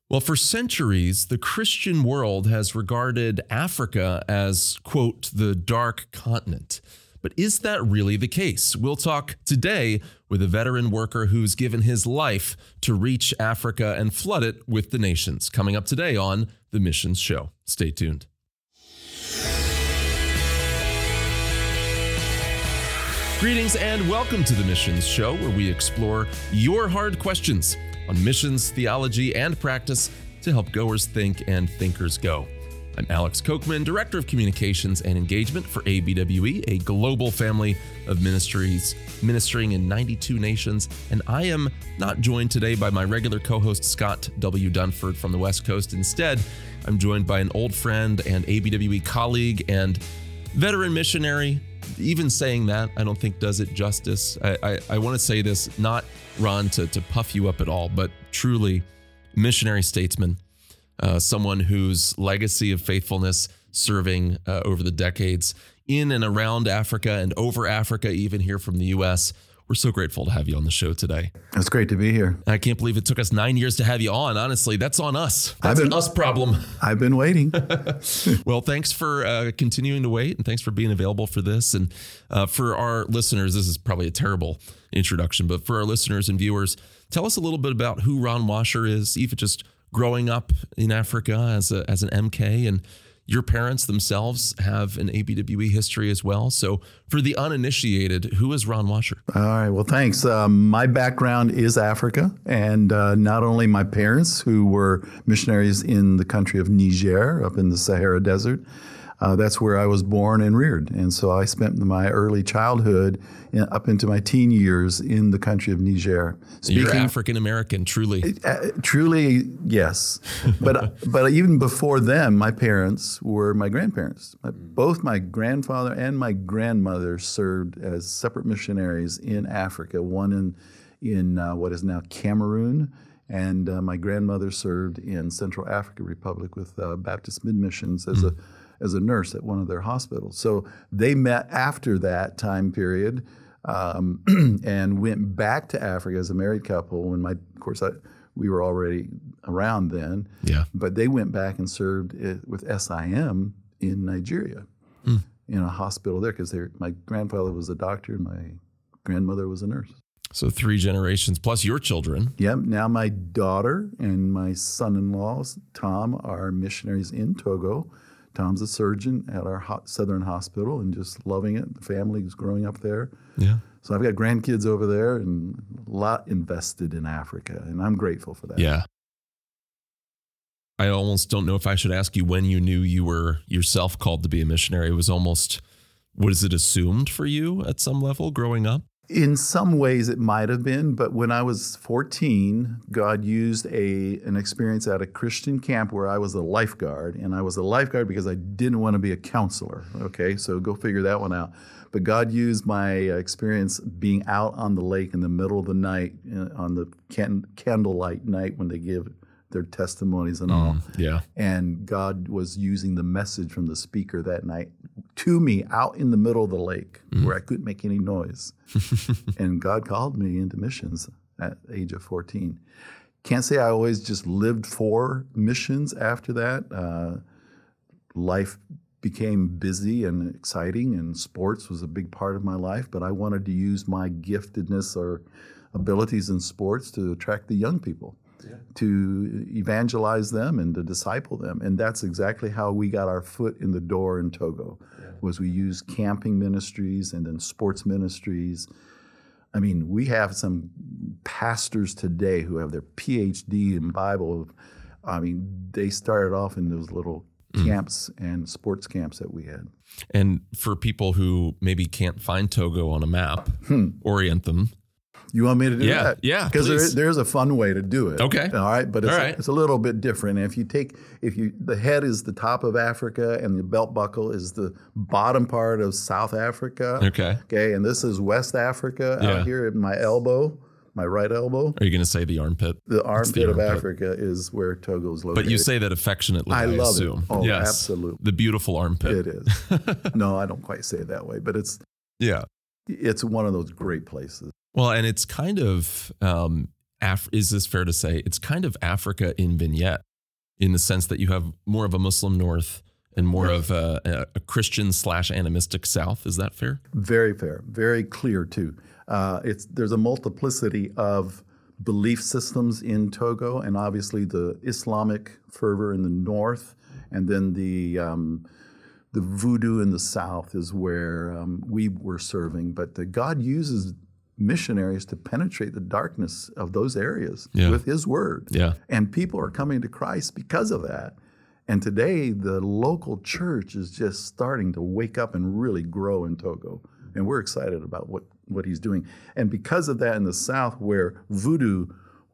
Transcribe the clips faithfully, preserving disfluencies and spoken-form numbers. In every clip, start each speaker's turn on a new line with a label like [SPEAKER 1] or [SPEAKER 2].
[SPEAKER 1] Well, for centuries, the Christian world has regarded Africa as, quote, the dark continent. But is that really the case? We'll talk today with a veteran worker who's given his life to reach Africa and flood it with the nations. Coming up today on The Missions Show. Stay tuned. Greetings and welcome to The Missions Show, where we explore your hard questions on missions, theology, and practice to help goers think and thinkers go. I'm Alex Kochman, Director of Communications and Engagement for A B W E, a global family of ministries ministering in ninety-two nations, and I am not joined today by my regular co-host Scott W. Dunford from the West Coast. Instead, I'm joined by an old friend and A B W E colleague and veteran missionary. Even saying that, I don't think does it justice. I, I, I want to say this, not, Ron, to, to puff you up at all, but truly missionary statesman, uh, someone whose legacy of faithfulness serving uh, over the decades in and around Africa and over Africa, even here from the U S. We're so grateful to have you on the show today.
[SPEAKER 2] It's great to be here.
[SPEAKER 1] I can't believe it took us nine years to have you on. Honestly, that's on us. That's
[SPEAKER 2] been,
[SPEAKER 1] an us problem.
[SPEAKER 2] I've been waiting.
[SPEAKER 1] Well, thanks for uh, continuing to wait, and thanks for being available for this. And uh, for our listeners, this is probably a terrible introduction, but for our listeners and viewers, tell us a little bit about who Ron Washer is, even just growing up in Africa as a, as an M K, and your parents themselves have an A B W E history as well. So for the uninitiated, who is Ron Washer?
[SPEAKER 2] All right. Well, thanks. Um, my background is Africa, and uh, not only my parents, who were missionaries in the country of Niger up in the Sahara Desert. Uh, that's where I was born and reared. And so I spent my early childhood in, up into my teen years in the country of Niger.
[SPEAKER 1] Speaking, You're African-American, truly.
[SPEAKER 2] Uh, truly, yes. But but even before them, my parents were my grandparents. My, both my grandfather and my grandmother served as separate missionaries in Africa, one in, in uh, what is now Cameroon, and uh, my grandmother served in Central African Republic with uh, Baptist Mid-Missions as mm. a as a nurse at one of their hospitals. So they met after that time period um, and went back to Africa as a married couple. When my, of course, I, we were already around then.
[SPEAKER 1] Yeah.
[SPEAKER 2] But they went back and served with S I M in Nigeria mm. in a hospital there because my grandfather was a doctor and my grandmother was a nurse.
[SPEAKER 1] So three generations plus your children.
[SPEAKER 2] Yep. Now my daughter and my son-in-law, Tom, are missionaries in Togo. Tom's a surgeon at our ho- Southern Hospital and just loving it. The family is growing up there.
[SPEAKER 1] Yeah.
[SPEAKER 2] So I've got grandkids over there and a lot invested in Africa, and I'm grateful for that.
[SPEAKER 1] Yeah. I almost don't know if I should ask you when you knew you were yourself called to be a missionary. It was almost, was it assumed for you at some level growing up?
[SPEAKER 2] In some ways it might have been, but when I was fourteen, God used a an experience at a Christian camp where I was a lifeguard, and I was a lifeguard because I didn't want to be a counselor. Okay, so go figure that one out. But God used my experience being out on the lake in the middle of the night, on the can, candlelight night when they give their testimonies and all.
[SPEAKER 1] Mm, yeah.
[SPEAKER 2] And God was using the message from the speaker that night to me out in the middle of the lake mm. where I couldn't make any noise. And God called me into missions at the age of fourteen. Can't say I always just lived for missions after that. Uh, life became busy and exciting, and sports was a big part of my life, but I wanted to use my giftedness or abilities in sports to attract the young people. Yeah. To evangelize them and to disciple them. And that's exactly how we got our foot in the door in Togo, yeah. was we used camping ministries and then sports ministries. I mean, we have some pastors today who have their P H D in Bible. I mean, they started off in those little mm. camps and sports camps that we had.
[SPEAKER 1] And for people who maybe can't find Togo on a map, hmm. orient them.
[SPEAKER 2] You want me to do
[SPEAKER 1] yeah,
[SPEAKER 2] that?
[SPEAKER 1] Yeah,
[SPEAKER 2] because there, there's a fun way to do it.
[SPEAKER 1] Okay,
[SPEAKER 2] all right, but it's,
[SPEAKER 1] all right.
[SPEAKER 2] it's a little bit different. And if you take, if you, the head is the top of Africa, and the belt buckle is the bottom part of South Africa.
[SPEAKER 1] Okay,
[SPEAKER 2] okay, and this is West Africa
[SPEAKER 1] yeah.
[SPEAKER 2] out here at my elbow, my right elbow.
[SPEAKER 1] Are you going to say the armpit?
[SPEAKER 2] The armpit the of armpit. Africa is where Togo is located.
[SPEAKER 1] But you say that affectionately.
[SPEAKER 2] I,
[SPEAKER 1] I
[SPEAKER 2] love
[SPEAKER 1] assume.
[SPEAKER 2] it. Oh,
[SPEAKER 1] yes.
[SPEAKER 2] absolutely.
[SPEAKER 1] The beautiful armpit.
[SPEAKER 2] It is. No, I don't quite say it that way, but it's
[SPEAKER 1] yeah,
[SPEAKER 2] it's one of those great places.
[SPEAKER 1] Well, and it's kind of, um, Af- is this fair to say? It's kind of Africa in vignette, in the sense that you have more of a Muslim north and more of a, a Christian slash animistic south. Is that fair?
[SPEAKER 2] Very fair, very clear too. Uh, it's there's a multiplicity of belief systems in Togo, and obviously the Islamic fervor in the north, and then the um, the voodoo in the south is where um, we were serving. But the, God uses missionaries to penetrate the darkness of those areas
[SPEAKER 1] yeah.
[SPEAKER 2] with His word.
[SPEAKER 1] Yeah.
[SPEAKER 2] And people are coming to Christ because of that. And today, the local church is just starting to wake up and really grow in Togo. And we're excited about what, what He's doing. And because of that in the South, where voodoo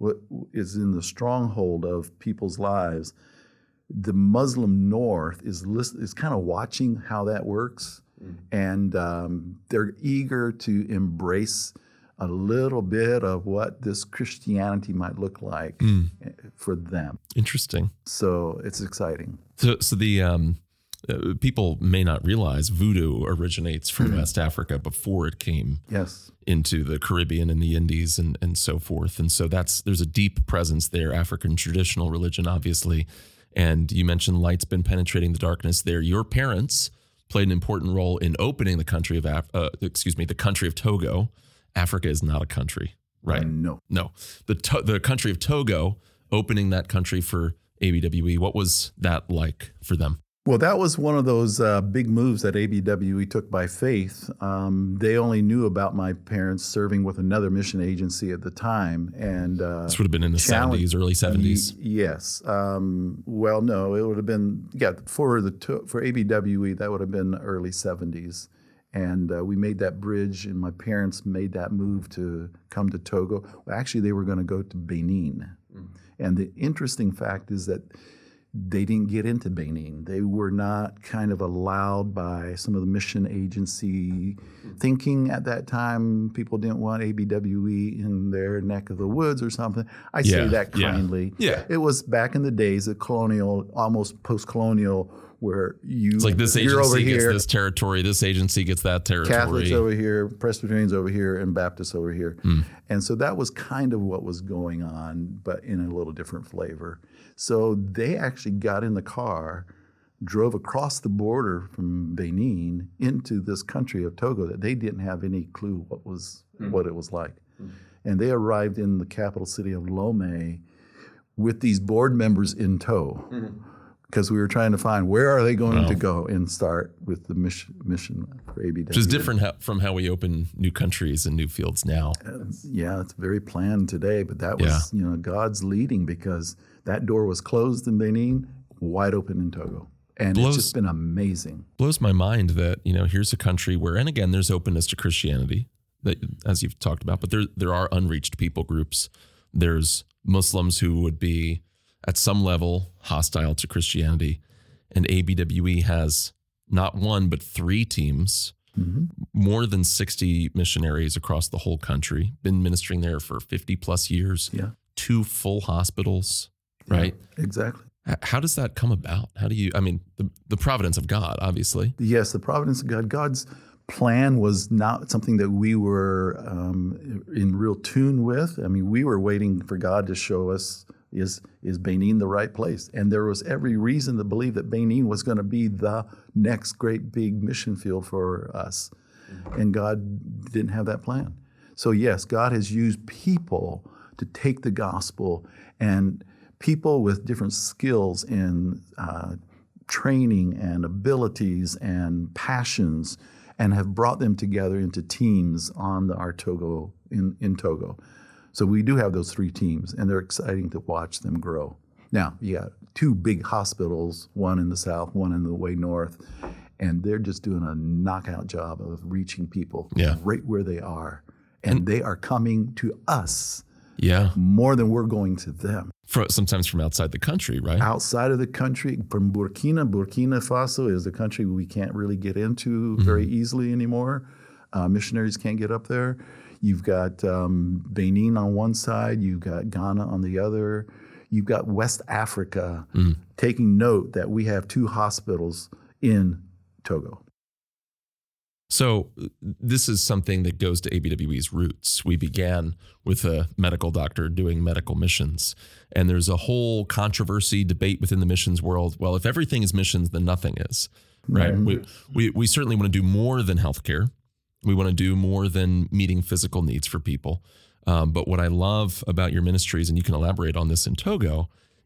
[SPEAKER 2] is in the stronghold of people's lives, the Muslim North is list, is kind of watching how that works. Mm. And um, they're eager to embrace a little bit of what this Christianity might look like mm. for them.
[SPEAKER 1] Interesting.
[SPEAKER 2] So it's exciting.
[SPEAKER 1] So, so the um, uh, people may not realize voodoo originates from mm-hmm. West Africa before it came
[SPEAKER 2] yes.
[SPEAKER 1] into the Caribbean and the Indies and, and so forth. And so that's there's a deep presence there, African traditional religion, obviously. And you mentioned light's been penetrating the darkness there. Your parents played an important role in opening the country of Af- uh, excuse me, the country of Togo. Africa is not a country, right?
[SPEAKER 2] Uh, no.
[SPEAKER 1] No. The to- the country of Togo, opening that country for A B W E, what was that like for them?
[SPEAKER 2] Well, that was one of those uh, big moves that A B W E took by faith. Um, they only knew about my parents serving with another mission agency at the time. And uh,
[SPEAKER 1] this would have been in the seventies, early seventies.
[SPEAKER 2] Y- yes. Um, well, no, it would have been, yeah, for, the to- for A B W E, that would have been early seventies. And uh, we made that bridge, and my parents made that move to come to Togo. Well, actually, they were going to go to Benin. Mm. And the interesting fact is that they didn't get into Benin. They were not kind of allowed by some of the mission agency mm. thinking at that time. People didn't want A B W E in their neck of the woods or something. I
[SPEAKER 1] yeah.
[SPEAKER 2] say that kindly.
[SPEAKER 1] Yeah. yeah.
[SPEAKER 2] It was back in the days of colonial, almost post-colonial, where you
[SPEAKER 1] it's like this
[SPEAKER 2] you're over
[SPEAKER 1] agency gets
[SPEAKER 2] here,
[SPEAKER 1] this territory, this agency gets that territory.
[SPEAKER 2] Catholics over here, Presbyterians over here, and Baptists over here.
[SPEAKER 1] Mm.
[SPEAKER 2] And so that was kind of what was going on, but in a little different flavor. So they actually got in the car, drove across the border from Benin into this country of Togo that they didn't have any clue what was mm. what it was like. Mm. And they arrived in the capital city of Lomé with these board members in tow. Mm. Because we were trying to find where are they going wow. to go and start with the mission, mission for A B W.
[SPEAKER 1] Which is different how, from how we open new countries and new fields now.
[SPEAKER 2] Uh, yeah, it's very planned today, but that was yeah. you know God's leading, because that door was closed in Benin, wide open in Togo. And blows, it's just been amazing.
[SPEAKER 1] Blows my mind that, you know, here's a country where, and again, there's openness to Christianity, that, as you've talked about, but there there are unreached people groups. There's Muslims who would be at some level hostile to Christianity, and A B W E has not one but three teams, mm-hmm. more than sixty missionaries across the whole country, been ministering there for fifty plus years,
[SPEAKER 2] yeah.
[SPEAKER 1] two full hospitals, right?
[SPEAKER 2] Yeah, exactly.
[SPEAKER 1] How does that come about? How do you, I mean, the, the providence of God, obviously.
[SPEAKER 2] Yes, the providence of God. God's plan was not something that we were um, in real tune with. I mean, we were waiting for God to show us, is is Benin the right place? And there was every reason to believe that Benin was going to be the next great big mission field for us. Mm-hmm. And God didn't have that plan. So yes, God has used people to take the gospel, and people with different skills and uh, training and abilities and passions, and have brought them together into teams on the, our Togo, in, in Togo. So we do have those three teams, and they're exciting to watch them grow. Now, you got two big hospitals, one in the south, one in the way north, and they're just doing a knockout job of reaching people
[SPEAKER 1] yeah.
[SPEAKER 2] right where they are. And, and they are coming to us
[SPEAKER 1] yeah.
[SPEAKER 2] more than we're going to them.
[SPEAKER 1] For, sometimes from outside the country, right?
[SPEAKER 2] Outside of the country, from Burkina. Burkina Faso is a country we can't really get into mm-hmm. very easily anymore. Uh, missionaries can't get up there. You've got um, Benin on one side, you've got Ghana on the other, you've got West Africa mm. taking note that we have two hospitals in Togo.
[SPEAKER 1] So this is something that goes to A B W E's roots. We began with a medical doctor doing medical missions, and there's a whole controversy, debate within the missions world. Well, if everything is missions, then nothing is, right? Mm-hmm. We, we we certainly want to do more than healthcare. We want to do more than meeting physical needs for people. Um, but what I love about your ministries, and you can elaborate on this in Togo,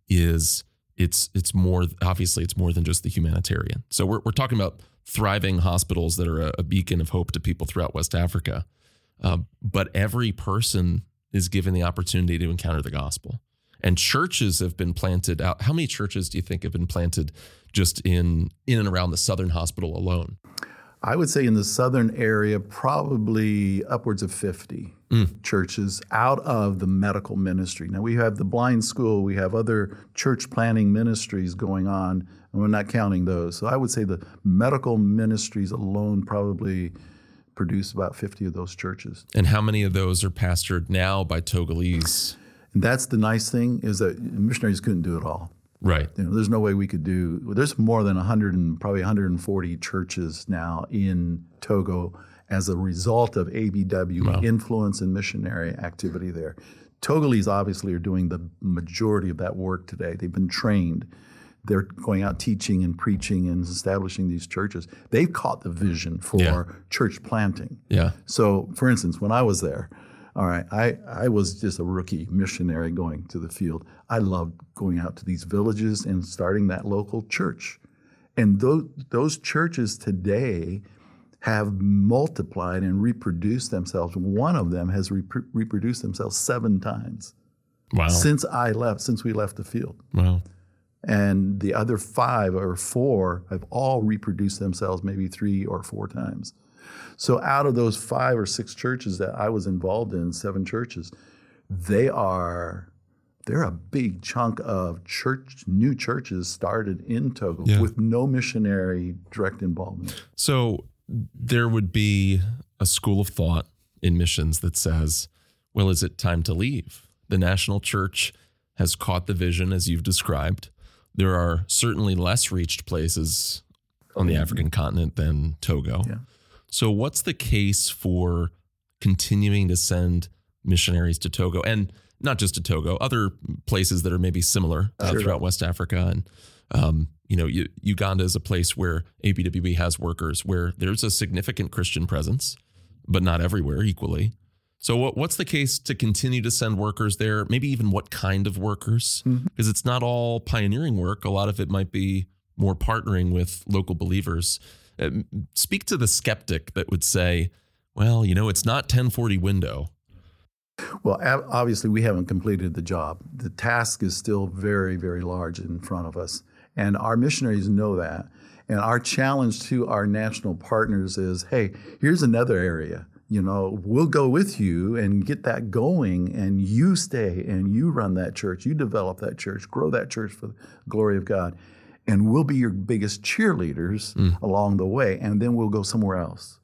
[SPEAKER 1] is it's it's more, obviously it's more than just the humanitarian. So we're we're talking about thriving hospitals that are a, a beacon of hope to people throughout West Africa. Uh, but every person is given the opportunity to encounter the gospel. And churches have been planted out. How many churches do you think have been planted just in in and around the Southern Hospital alone?
[SPEAKER 2] I would say in the southern area, probably upwards of fifty mm. churches out of the medical ministry. Now, we have the blind school. We have other church planting ministries going on, and we're not counting those. So I would say the medical ministries alone probably produce about fifty of those churches.
[SPEAKER 1] And how many of those are pastored now by Togolese?
[SPEAKER 2] And that's the nice thing, is that missionaries couldn't do it all.
[SPEAKER 1] Right.
[SPEAKER 2] You know, there's no way we could do, there's more than one hundred and probably one hundred forty churches now in Togo as a result of A B W wow. influence and missionary activity there. Togolese obviously are doing the majority of that work today. They've been trained. They're going out teaching and preaching and establishing these churches. They've caught the vision for yeah. church planting.
[SPEAKER 1] Yeah.
[SPEAKER 2] So, for instance, when I was there, all right, I, I was just a rookie missionary going to the field. I loved going out to these villages and starting that local church. And those, those churches today have multiplied and reproduced themselves. One of them has rep- reproduced themselves seven times.
[SPEAKER 1] Wow.
[SPEAKER 2] Since I left, since we left the field.
[SPEAKER 1] Wow.
[SPEAKER 2] And the other five or four have all reproduced themselves maybe three or four times. So out of those five or six churches that I was involved in, seven churches, they are, they're a big chunk of church, new churches started in Togo yeah. with no missionary direct involvement.
[SPEAKER 1] So there would be a school of thought in missions that says, well, is it time to leave? The national church has caught the vision as you've described. There are certainly less reached places on the African continent than Togo.
[SPEAKER 2] Yeah.
[SPEAKER 1] So what's the case for continuing to send missionaries to Togo, and not just to Togo, other places that are maybe similar uh, sure. throughout West Africa? And, um, you know, U- Uganda is a place where A B W E has workers, where there's a significant Christian presence, but not everywhere equally. So what, what's the case to continue to send workers there? Maybe even what kind of workers? Because mm-hmm. it's not all pioneering work. A lot of it might be more partnering with local believers. Uh, speak to the skeptic that would say, well, you know, it's not ten forty window.
[SPEAKER 2] Well, obviously, we haven't completed the job. The task is still very, very large in front of us. And our missionaries know that. And our challenge to our national partners is, hey, here's another area. You know, we'll go with you and get that going, and you stay and you run that church. You develop that church, grow that church for the glory of God. And we'll be your biggest cheerleaders mm. along the way, and then we'll go somewhere else.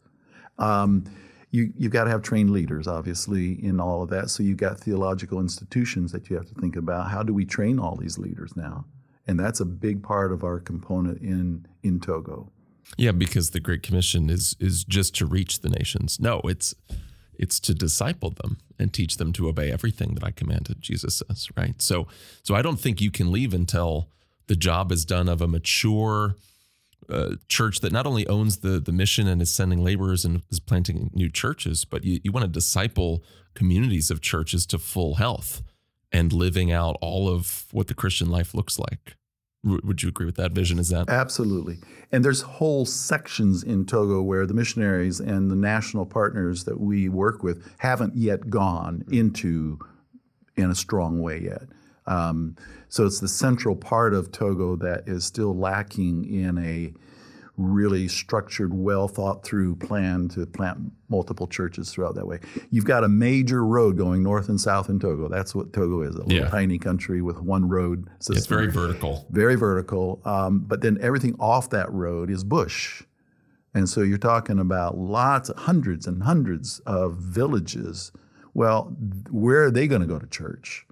[SPEAKER 2] Um, you, you've got to have trained leaders, obviously, in all of that. So you've got theological institutions that you have to think about. How do we train all these leaders now? And that's a big part of our component in in Togo.
[SPEAKER 1] Yeah, because the Great Commission is is just to reach the nations. No, it's it's to disciple them and teach them to obey everything that I commanded, Jesus says, right? So so I don't think you can leave until the job is done of a mature uh, church that not only owns the the mission and is sending laborers and is planting new churches, but you, you want to disciple communities of churches to full health and living out all of what the Christian life looks like. W- would you agree with that vision? Is that?
[SPEAKER 2] Absolutely. And there's whole sections in Togo where the missionaries and the national partners that we work with haven't yet gone into in a strong way yet. Um, so it's the central part of Togo that is still lacking in a really structured, well thought through plan to plant multiple churches throughout that way. You've got a major road going north and south in Togo. That's what Togo is, a little yeah. tiny country with one road system.
[SPEAKER 1] It's very vertical.
[SPEAKER 2] Very vertical. Um, but then everything off that road is bush. And so you're talking about lots, hundreds and hundreds of villages. Well, where are they going to go to church?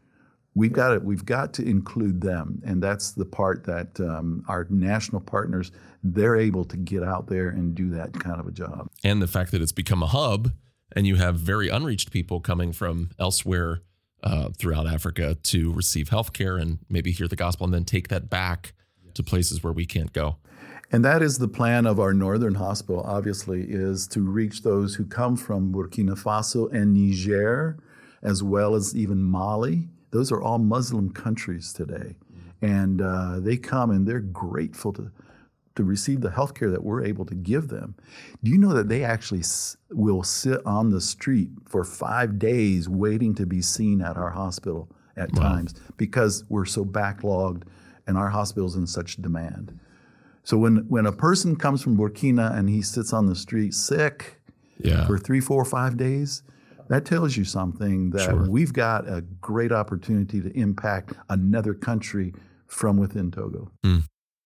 [SPEAKER 2] We've got to, we've got to include them, and that's the part that um, our national partners, they're able to get out there and do that kind of a job.
[SPEAKER 1] And the fact that it's become a hub, and you have very unreached people coming from elsewhere uh, throughout Africa to receive health care and maybe hear the gospel and then take that back to places where we can't go.
[SPEAKER 2] And that is the plan of our northern hospital, obviously, is to reach those who come from Burkina Faso and Niger, as well as even Mali. Those are all Muslim countries today. And uh, they come and they're grateful to, to receive the health care that we're able to give them. Do you know that they actually s- will sit on the street for five days waiting to be seen at our hospital at
[SPEAKER 1] Wow.
[SPEAKER 2] times because we're so backlogged and our hospital's in such demand? So when, when a person comes from Burkina and he sits on the street sick
[SPEAKER 1] Yeah.
[SPEAKER 2] for three, four, five days, that tells you something that
[SPEAKER 1] Sure.
[SPEAKER 2] we've got a great opportunity to impact another country from within Togo.
[SPEAKER 1] Mm.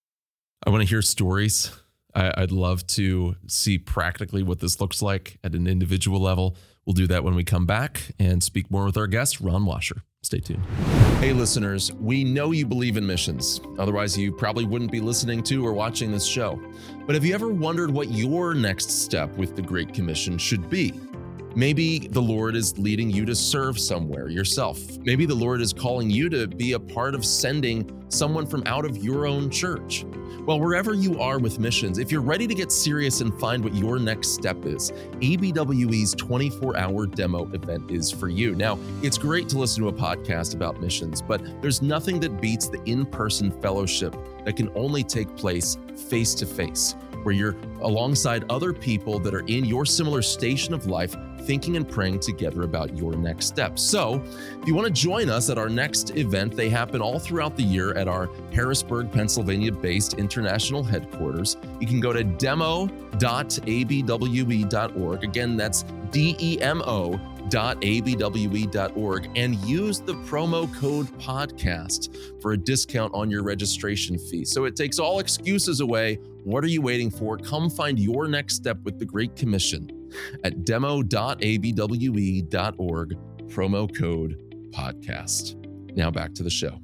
[SPEAKER 1] I want to hear stories. I, I'd love to see practically what this looks like at an individual level. We'll do that when we come back and speak more with our guest, Ron Washer. Stay tuned. Hey, listeners, we know you believe in missions. Otherwise, you probably wouldn't be listening to or watching this show. But have you ever wondered what your next step with the Great Commission should be? Maybe the Lord is leading you to serve somewhere yourself. Maybe the Lord is calling you to be a part of sending someone from out of your own church. Well, wherever you are with missions, if you're ready to get serious and find what your next step is, A B W E's twenty-four hour demo event is for you. Now, it's great to listen to a podcast about missions, but there's nothing that beats the in-person fellowship that can only take place face-to-face, where you're alongside other people that are in your similar station of life, thinking and praying together about your next steps. So if you want to join us at our next event, they happen all throughout the year at our Harrisburg, Pennsylvania-based international headquarters. You can go to demo dot a b w e dot org. Again, that's D E M O dot a b w e dot org and use the promo code podcast for a discount on your registration fee. So it takes all excuses away. What are you waiting for? Come find your next step with the Great Commission at demo dot a b w e dot org, promo code podcast. Now back to the show.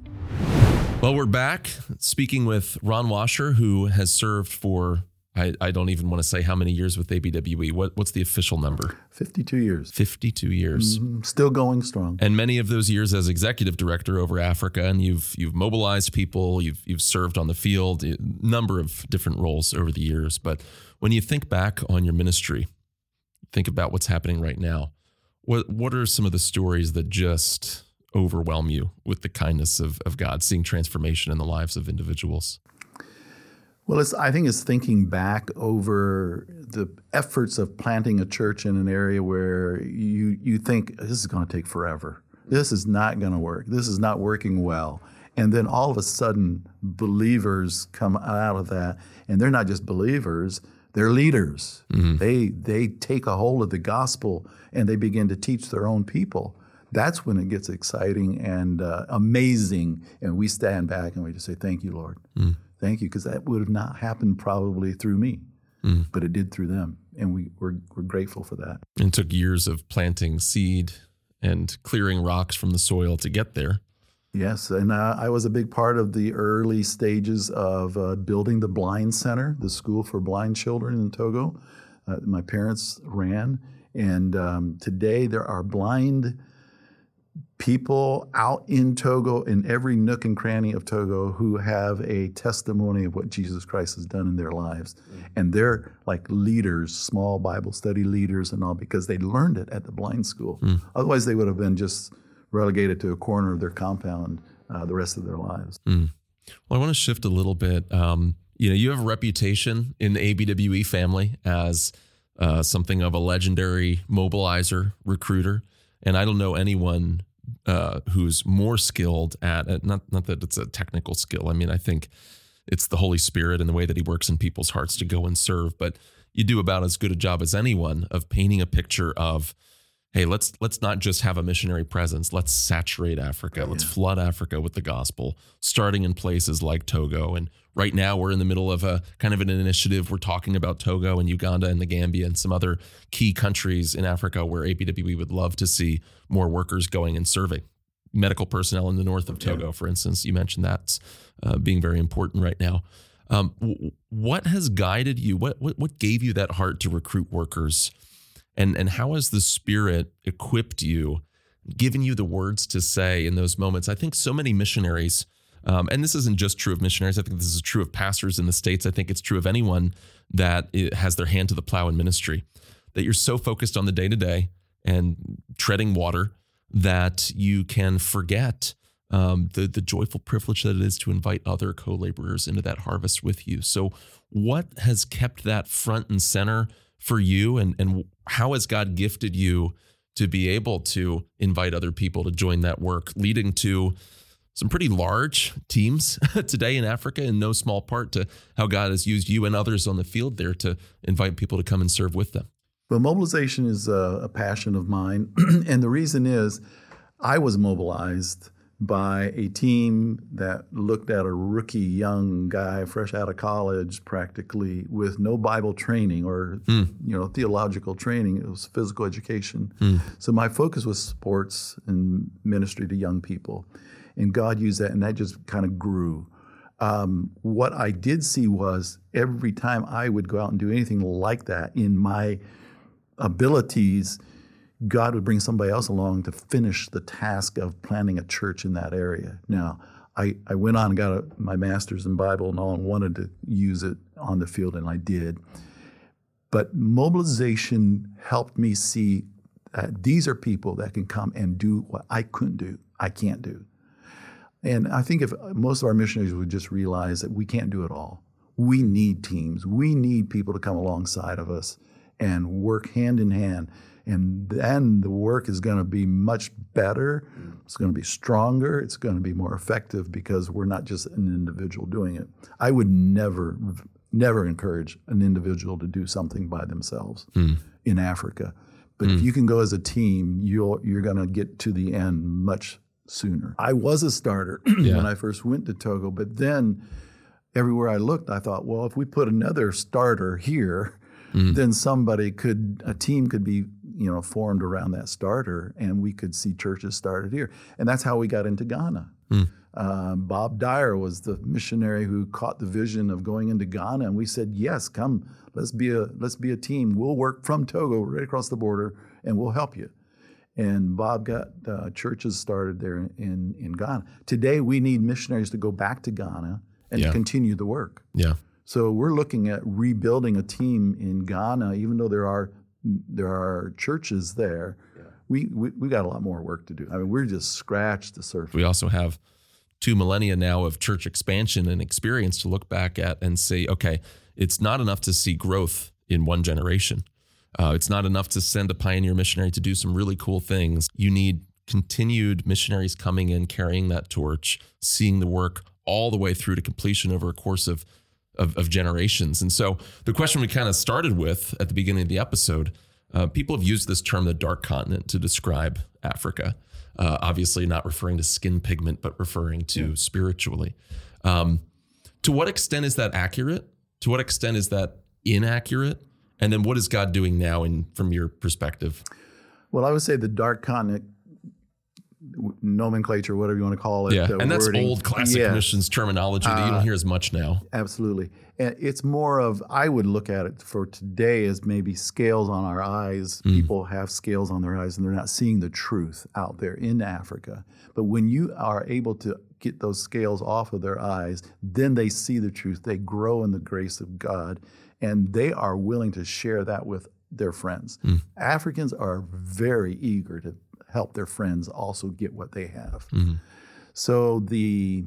[SPEAKER 1] Well, we're back speaking with Ron Washer, who has served for, I, I don't even want to say how many years with A B W E. What, what's the official number?
[SPEAKER 2] fifty-two years.
[SPEAKER 1] fifty-two years.
[SPEAKER 2] Mm-hmm. Still going strong.
[SPEAKER 1] And many of those years as executive director over Africa, and you've you've mobilized people, you've you've served on the field, a number of different roles over the years. But when you think back on your ministry, think about what's happening right now. What what are some of the stories that just overwhelm you with the kindness of, of God, seeing transformation in the lives of individuals?
[SPEAKER 2] Well, it's, I think it's thinking back over the efforts of planting a church in an area where you you think this is going to take forever. This is not going to work. This is not working well. And then all of a sudden, believers come out of that, and they're not just believers, they're leaders. Mm-hmm. They they take a hold of the gospel and they begin to teach their own people. That's when it gets exciting and uh, amazing, and we stand back and we just say, "Thank you, Lord." Mm. Thank you, because that would have not happened probably through me, mm. but it did through them, and we, we're, we're grateful for that.
[SPEAKER 1] It took years of planting seed and clearing rocks from the soil to get there.
[SPEAKER 2] Yes, and uh, I was a big part of the early stages of uh, building the Blind Center, the school for blind children in Togo. Uh, my parents ran, and um, today there are blind people out in Togo, in every nook and cranny of Togo, who have a testimony of what Jesus Christ has done in their lives. Mm-hmm. And they're like leaders, small Bible study leaders and all, because they learned it at the blind school. Mm. Otherwise, they would have been just relegated to a corner of their compound uh, the rest of their lives.
[SPEAKER 1] Mm. Well, I want to shift a little bit. Um, you know, you have a reputation in the A B W E family as uh, something of a legendary mobilizer, recruiter. And I don't know anyone uh, who's more skilled at it. Not, not that it's a technical skill. I mean, I think it's the Holy Spirit and the way that he works in people's hearts to go and serve. But you do about as good a job as anyone of painting a picture of, hey, let's let's not just have a missionary presence. Let's saturate Africa. Let's yeah. flood Africa with the gospel, starting in places like Togo. And right now we're in the middle of a kind of an initiative. We're talking about Togo and Uganda and the Gambia and some other key countries in Africa where A B W E would love to see more workers going and serving. medical personnel in the north of Togo, yeah. for instance. You mentioned that's uh, being very important right now. Um, w- what has guided you? What, what what gave you that heart to recruit workers? And and how has the Spirit equipped you, given you the words to say in those moments? I think so many missionaries, um, and this isn't just true of missionaries, I think this is true of pastors in the States. I think it's true of anyone that has their hand to the plow in ministry, that you're so focused on the day-to-day and treading water that you can forget um, the, the joyful privilege that it is to invite other co-laborers into that harvest with you. So what has kept that front and center for you, and, and how has God gifted you to be able to invite other people to join that work, leading to some pretty large teams today in Africa, in no small part to how God has used you and others on the field there to invite people to come and serve with them?
[SPEAKER 2] Well, mobilization is a, a passion of mine. And the reason is I was mobilized by a team that looked at a rookie young guy fresh out of college practically with no Bible training or mm. you know theological training. It was physical education. Mm. So my focus was sports and ministry to young people. And God used that, and that just kind of grew. Um, what I did see was every time I would go out and do anything like that in my abilities, God would bring somebody else along to finish the task of planting a church in that area. Now, I, I went on and got a, my master's in Bible and all and wanted to use it on the field, and I did. But mobilization helped me see that these are people that can come and do what I couldn't do, I can't do. And I think if most of our missionaries would just realize that we can't do it all. We need teams. We need people to come alongside of us and work hand in hand. And then the work is going to be much better. It's going to be stronger. It's going to be more effective because we're not just an individual doing it. I would never, never encourage an individual to do something by themselves mm. in Africa. But mm. if you can go as a team, you're, you're going to get to the end much sooner. I was a starter yeah. when I first went to Togo, but then everywhere I looked, I thought, well, if we put another starter here, mm. then somebody could, a team could be, you know, formed around that starter, and we could see churches started here. And that's how we got into Ghana. Mm. Um, Bob Dyer was the missionary who caught the vision of going into Ghana, and we said, yes, come, let's be a let's be a team. We'll work from Togo right across the border, and we'll help you. And Bob got uh, churches started there in, in Ghana. Today, we need missionaries to go back to Ghana and yeah. to continue the work.
[SPEAKER 1] Yeah.
[SPEAKER 2] So we're looking at rebuilding a team in Ghana, even though there are there are churches there. Yeah. We, we we got a lot more work to do. I mean, we're just scratched the surface.
[SPEAKER 1] We also have two millennia now of church expansion and experience to look back at and say, okay, it's not enough to see growth in one generation. Uh, it's not enough to send a pioneer missionary to do some really cool things. You need continued missionaries coming in, carrying that torch, seeing the work all the way through to completion over a course of, of, of generations. And so the question we kind of started with at the beginning of the episode, uh, people have used this term, the dark continent, to describe Africa. Uh, obviously not referring to skin pigment, but referring to yeah. spiritually. Um, to what extent is that accurate? To what extent is that inaccurate? And then what is God doing now in from your perspective?
[SPEAKER 2] Well, I would say the dark continent nomenclature, whatever you want to call it.
[SPEAKER 1] Yeah,
[SPEAKER 2] uh,
[SPEAKER 1] and that's
[SPEAKER 2] wording.
[SPEAKER 1] old classic
[SPEAKER 2] yeah.
[SPEAKER 1] missions terminology that you don't hear as much now.
[SPEAKER 2] Uh, absolutely. And it's more of, I would look at it for today as maybe scales on our eyes. Mm. People have scales on their eyes and they're not seeing the truth out there in Africa. But when you are able to get those scales off of their eyes, then they see the truth. They grow in the grace of God. And they are willing to share that with their friends. Mm. Africans are very eager to help their friends also get what they have. Mm-hmm. So the,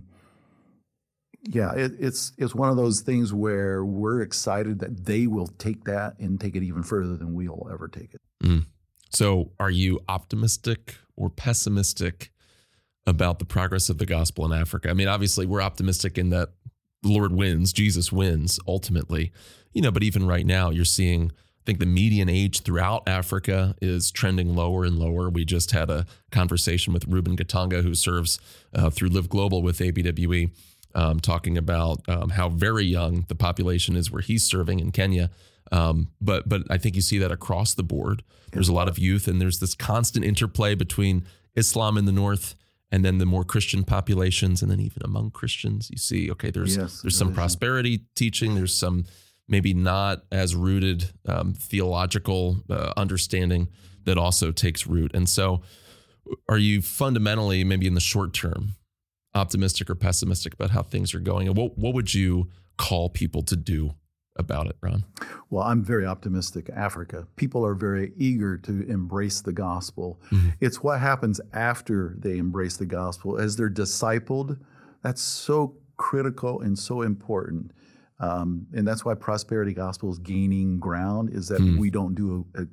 [SPEAKER 2] yeah, it, it's it's one of those things where we're excited that they will take that and take it even further than we'll ever take it.
[SPEAKER 1] Mm. So are you optimistic or pessimistic about the progress of the gospel in Africa? I mean, obviously we're optimistic in that the Lord wins, Jesus wins ultimately. You know, but even right now you're seeing, I think the median age throughout Africa is trending lower and lower. We just had a conversation with Ruben Gatanga, who serves uh, through Live Global with A B W E, um, talking about um, how very young the population is where he's serving in Kenya. Um, but but I think you see that across the board. There's a lot of youth, and there's this constant interplay between Islam in the north And then the more Christian populations, and then even among Christians, you see, okay, there's
[SPEAKER 2] Yes,
[SPEAKER 1] there's some prosperity teaching, there's some maybe not as rooted um, theological uh, understanding that also takes root. And so are you fundamentally, maybe in the short term, optimistic or pessimistic about how things are going? And what, what would you call people to do about it, Ron?
[SPEAKER 2] Well, I'm very optimistic. Africa, people are very eager to embrace the gospel. Mm-hmm. It's what happens after they embrace the gospel. As they're discipled, that's so critical and so important. Um, and that's why prosperity gospel is gaining ground, is that mm. we don't do a, a,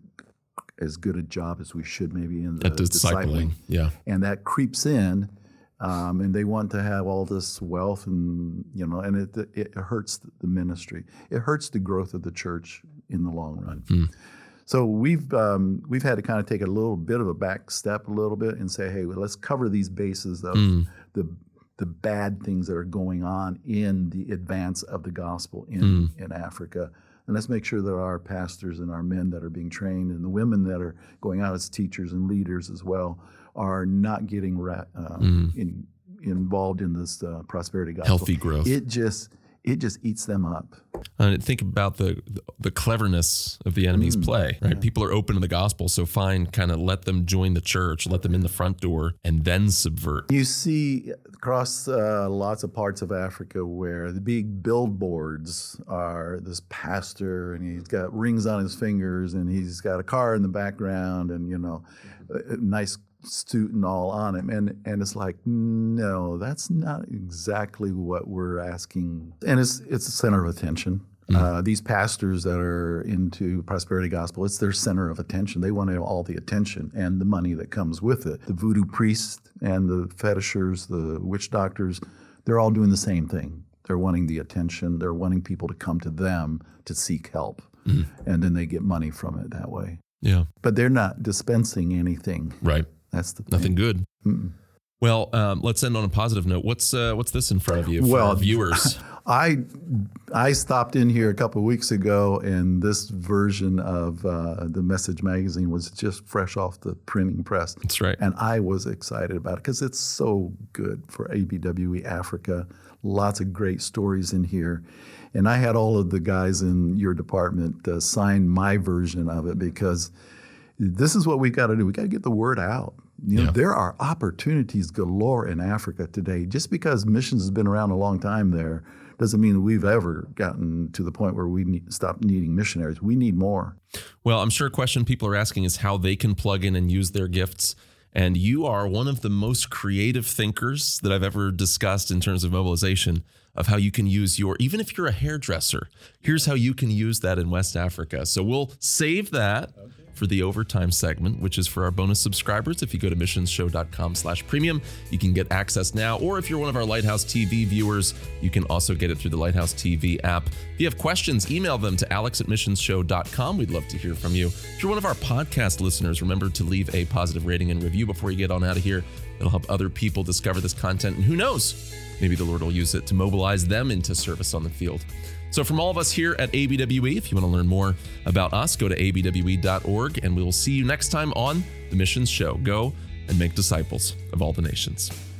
[SPEAKER 2] as good a job as we should maybe in the
[SPEAKER 1] At discipling. discipling. Yeah.
[SPEAKER 2] And that creeps in. Um, and they want to have all this wealth, and you know, and it it hurts the ministry. It hurts the growth of the church in the long run. Mm. So we've um, we've had to kind of take a little bit of a back step, a little bit, and say, hey, well, let's cover these bases of mm. the the bad things that are going on in the advance of the gospel in mm. in Africa. And let's make sure that our pastors and our men that are being trained and the women that are going out as teachers and leaders as well are not getting ra- uh, mm. in, involved in this uh, prosperity gospel.
[SPEAKER 1] Healthy growth.
[SPEAKER 2] It just it just eats them up.
[SPEAKER 1] And think about the the cleverness of the enemy's mm. play, right? Yeah. People are open to the gospel, so fine, kind of let them join the church, let them in the front door, and then subvert.
[SPEAKER 2] You see across uh, lots of parts of Africa where the big billboards are this pastor, and he's got rings on his fingers, and he's got a car in the background, and you know, a, a nice suit and all on him, and and it's like, no, that's not exactly what we're asking. And it's it's a center of attention. Mm-hmm. Uh, these pastors that are into prosperity gospel, it's their center of attention. They want all the attention and the money that comes with it. The voodoo priests and the fetishers, the witch doctors, they're all doing the same thing. They're wanting the attention. They're wanting people to come to them to seek help, mm-hmm. and then they get money from it that way.
[SPEAKER 1] Yeah,
[SPEAKER 2] but they're not dispensing anything.
[SPEAKER 1] Right.
[SPEAKER 2] That's the thing.
[SPEAKER 1] Nothing good. Mm-mm. Well, um, let's end on a positive note. What's uh, what's this in front of you for
[SPEAKER 2] well,
[SPEAKER 1] our viewers?
[SPEAKER 2] I I stopped in here a couple of weeks ago, and this version of uh, the Message magazine was just fresh off the printing press.
[SPEAKER 1] That's right.
[SPEAKER 2] And I was excited about it because it's so good for A B W E Africa. Lots of great stories in here. And I had all of the guys in your department uh, sign my version of it because this is what we've got to do. We've got to get the word out. You know, yeah. There are opportunities galore in Africa today. Just because missions has been around a long time there doesn't mean that we've ever gotten to the point where we need, stop needing missionaries. We need more.
[SPEAKER 1] Well, I'm sure a question people are asking is how they can plug in and use their gifts. And you are one of the most creative thinkers that I've ever discussed in terms of mobilization of how you can use your, even if you're a hairdresser, here's how you can use that in West Africa. So we'll save that okay. for the overtime segment, which is for our bonus subscribers. If you go to missionsshow.com slash premium, you can get access now. Or if you're one of our Lighthouse T V viewers, you can also get it through the Lighthouse T V app. If you have questions, email them to alex at missionsshow dot com. We'd love to hear from you. If you're one of our podcast listeners, remember to leave a positive rating and review before you get on out of here. It'll help other people discover this content. And who knows, maybe the Lord will use it to mobilize them into service on the field. So from all of us here at A B W E, if you want to learn more about us, go to A B W E dot org, and we will see you next time on The Missions Show. Go and make disciples of all the nations.